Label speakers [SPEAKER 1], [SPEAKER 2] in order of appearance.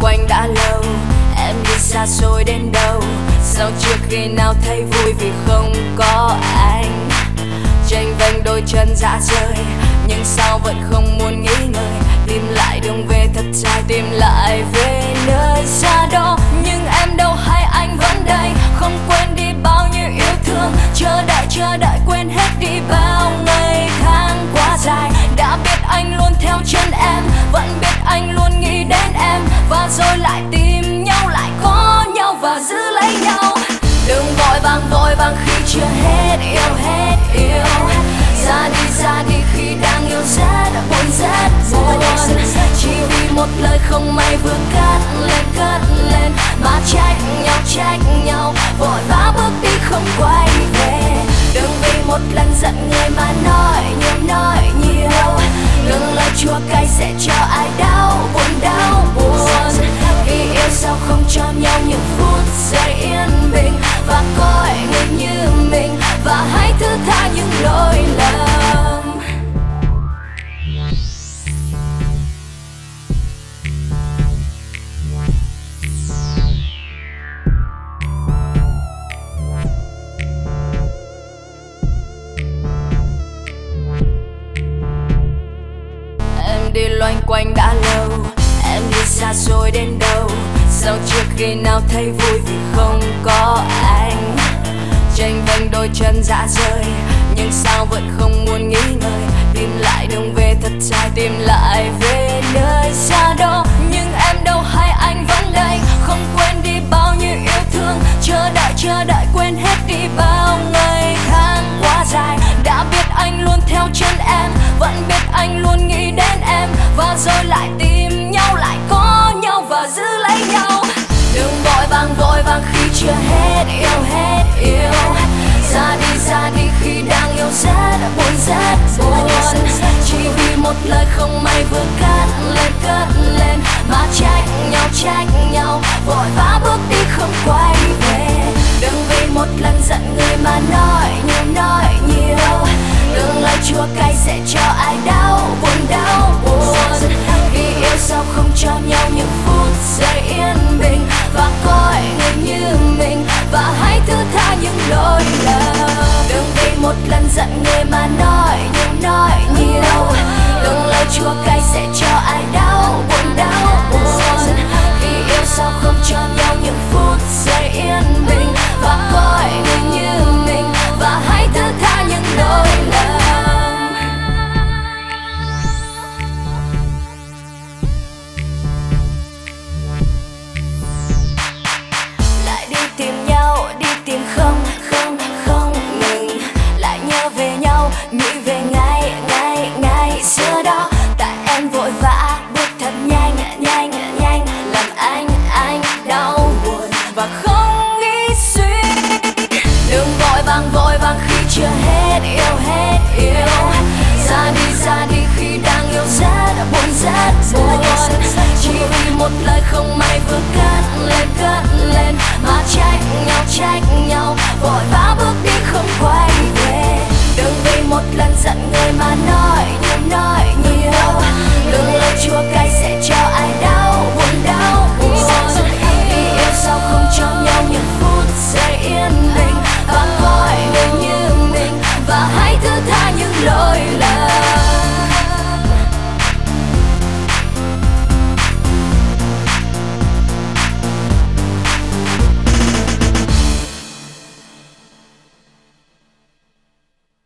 [SPEAKER 1] quanh đã lâu, em đi xa xôi đến đâu, sao chưa khi nào thấy vui vì không có anh. Chênh vênh đôi chân rã rời, nhưng sao vẫn không muốn nghỉ ngơi. Tìm lại đường về thật dài, tìm lại về nơi xa đó. Nhưng em đâu hay anh vẫn đây, không quên đi bao nhiêu yêu thương. Chờ đợi quên hết đi bao ngày tháng quá dài. Đã biết anh luôn theo chân em, vẫn biết anh luôn nghĩ đến em. Và rồi lại tìm nhau, lại có nhau và giữ lấy nhau. Đừng vội vàng khi chưa hết yêu, hết yêu. Ra đi khi đang yêu rất buồn, rất buồn. Chỉ vì một lời không may vừa cất lên mà trách nhau, vội vã bước đi không quay về. Đừng vì một lần giận người mà nói nhiều. Đừng lời chua cay sẽ cho ai đau buồn. Khi yêu sao không cho nhau những phút giây yên bình, và coi người như mình, và hãy thứ tha những lỗi lầm. Em đi loanh quanh đã lâu, em đi xa xôi đến đâu, sao chưa khi nào thấy vui vì không có anh. Chênh vênh đôi chân rã rời, nhưng sao vẫn không muốn nghỉ ngơi. Tìm lại đường về thật dài, tìm lại về nơi xa đó. Nhưng em đâu hay anh vẫn đây, không quên đi bao nhiêu yêu thương. Chờ đợi quên hết đi bao ngày tháng quá dài. Đã biết anh luôn theo chân em, vẫn biết anh luôn nghĩ đến em. Và rồi lại tìm nhau, lại có nhau và giữ lấy nhau. Đừng vội vàng khi chưa hết yêu, hết yêu. Ra đi khi đang yêu rất buồn. Chỉ vì một lời không may vừa cất lên mà trách nhau, vội vã bước đi không quay về. Đừng vì một lần giận người mà nói nhiều. Đừng lời chua cay sẽ cho ai đau buồn. Khi yêu sao không cho nhau những phút giây yên bình, và coi người như mình, và hãy thứ tha những lỗi lầm. Đừng vì một lần giận người mà nói nhiều. Đừng lời chua cay sẽ cho ai đau buồn. Khi yêu sao không cho nhau những phút giây yên bình, và coi người như mình, và hãy thứ tha những lỗi lầm. Lại đi tìm nhau, đi tìm không ngừng. Lại nhớ về nhau, nghĩ về ngày xưa đó. Tại em vội vã bước thật nhanh, làm anh đau buồn và không nghĩ suy. Đừng vội vàng khi chưa hết yêu, hết yêu. Ra đi khi đang yêu rất buồn. Chỉ vì một lời không may vừa cất lên mà trách nhau, vội vã bước đi không quay về. Đừng vì một lần giận người mà nói nhiều. Đừng lời chua cay sẽ cho ai đau buồn. Khi yêu sao không cho nhau những phút giây yên bình, và coi